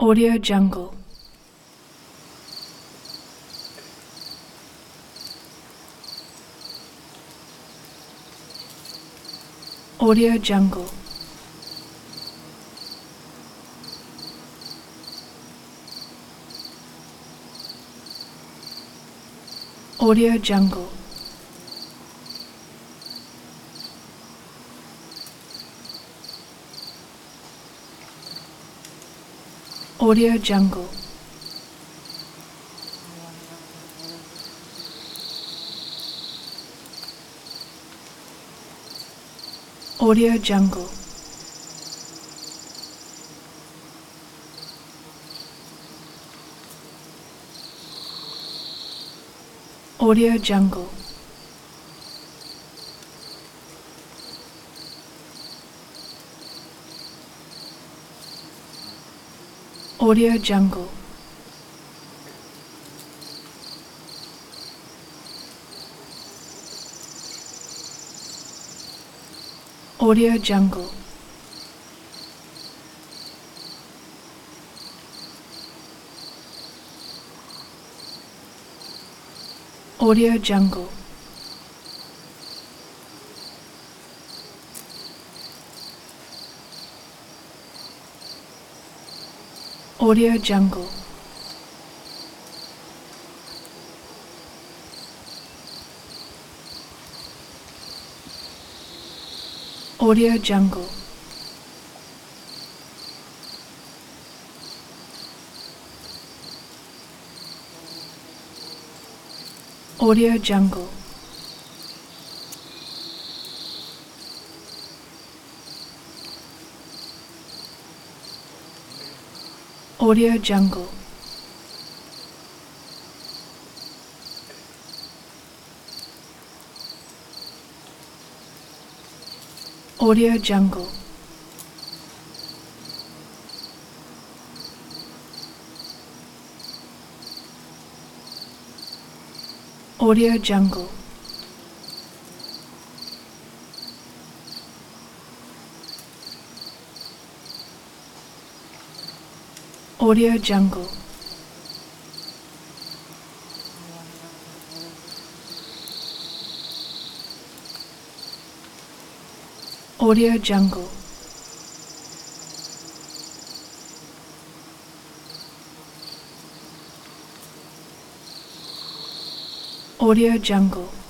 Audio Jungle. Audio Jungle. Audio Jungle. Audio Jungle. Audio Jungle. Audio Jungle. Audio Jungle. Audio Jungle. Audio Jungle. Audio Jungle. Audio Jungle. Audio Jungle. Audio Jungle. Audio Jungle. Audio Jungle. Audio Jungle. Audio Jungle. Audio Jungle.